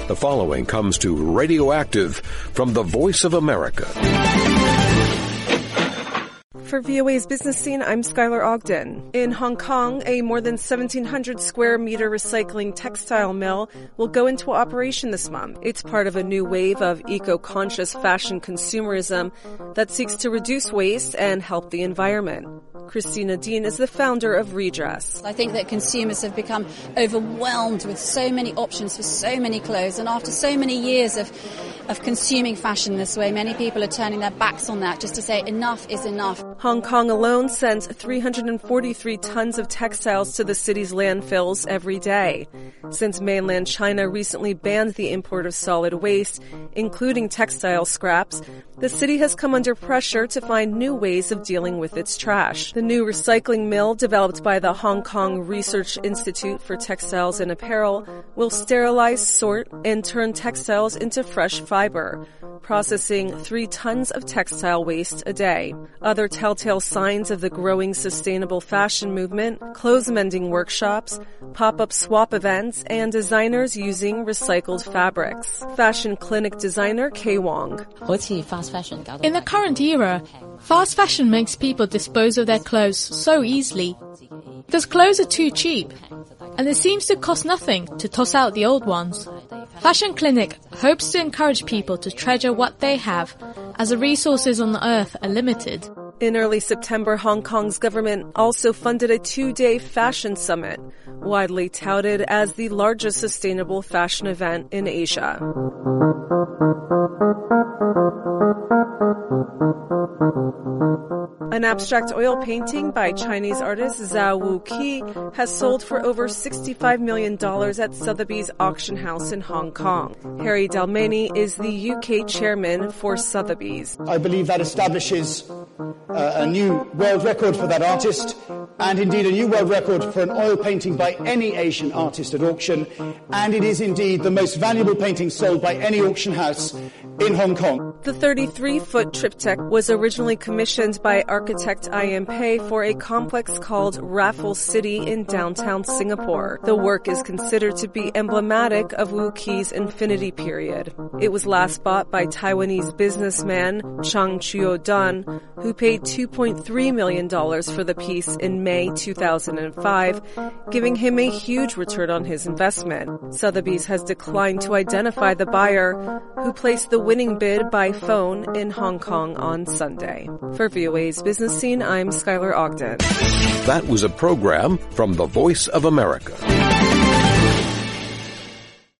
The following comes to Radioactive from the Voice of America. For VOA's Business Scene, I'm Skylar Ogden. In Hong Kong, a more than 1,700 square meter recycling textile mill will go into operation this month. It's part of a new wave of eco-conscious fashion consumerism that seeks to reduce waste and help the environment. Christina Dean is the founder of Redress. I think that consumers have become overwhelmed with so many options for so many clothes, and after so many years of consuming fashion this way, many people are turning their backs on that just to say enough is enough. Hong Kong alone sends 343 tons of textiles to the city's landfills every day. Since mainland China recently banned the import of solid waste, including textile scraps, the city has come under pressure to find new ways of dealing with its trash. The new recycling mill, developed by the Hong Kong Research Institute for Textiles and Apparel, will sterilize, sort, and turn textiles into fresh fiber, processing 3 tons of textile waste a day. Other telltale signs of the growing sustainable fashion movement: clothes mending workshops, pop-up swap events, and designers using recycled fabrics. Fashion clinic designer Kay Wong. In the current era, fast fashion makes people dispose of their clothes so easily. Because clothes are too cheap, and it seems to cost nothing to toss out the old ones. Fashion Clinic hopes to encourage people to treasure what they have, as the resources on the earth are limited. In early September, Hong Kong's government also funded a 2-day fashion summit, widely touted as the largest sustainable fashion event in Asia. An abstract oil painting by Chinese artist Zhao Wuqi has sold for over $65 million at Sotheby's auction house in Hong Kong. Harry Dalmany is the UK chairman for Sotheby's. I believe that establishes a new world record for that artist, and indeed a new world record for an oil painting by any Asian artist at auction, and it is indeed the most valuable painting sold by any auction house in Hong Kong. The 33-foot triptych was originally commissioned by architect I.M. Pei for a complex called Raffles City in downtown Singapore. The work is considered to be emblematic of Wuqi's infinity period. It was last bought by Taiwanese businessman Chang Chio-dun, who paid $2.3 million for the piece in May 2005, giving him a huge return on his investment. Sotheby's has declined to identify the buyer, who placed the winning bid by phone in Hong Kong on Sunday. For VOA's Business Scene, I'm Skylar Ogden. That was a program from the Voice of America.